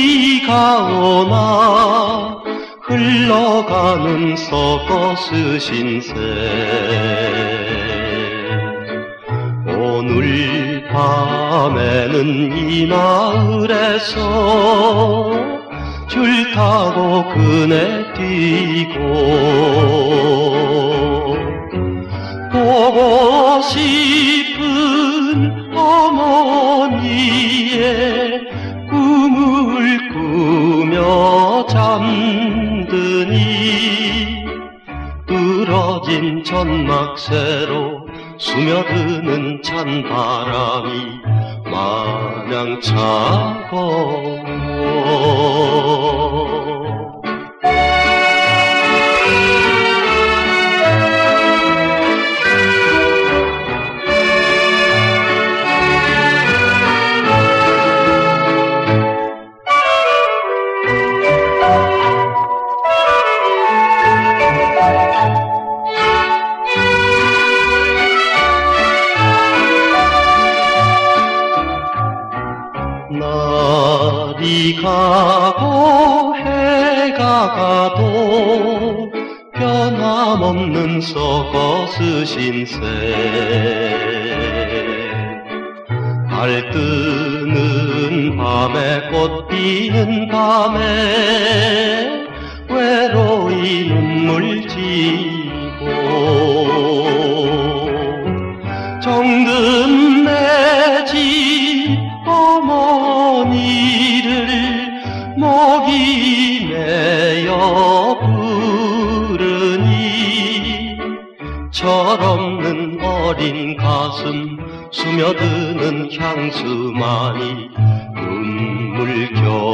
비가 오나 흘러가는 서거스 신세. 오늘 밤에는 이 마을에서 줄 타고 그네 뛰고 보고 싶은 어머니의 꿈을 꾸며 잠드니 뚫어진 천막새로 스며드는 찬바람이 마냥 차가워. 날이 가고 해가 가도 변함없는 서거스 신세. 달 뜨는 밤에 꽃 피는 밤에 외로이 눈물 지고 정든 내 집 어머니를 목이 메어 부르니 철없는 어린 가슴 스며드는 향수만이 눈물겨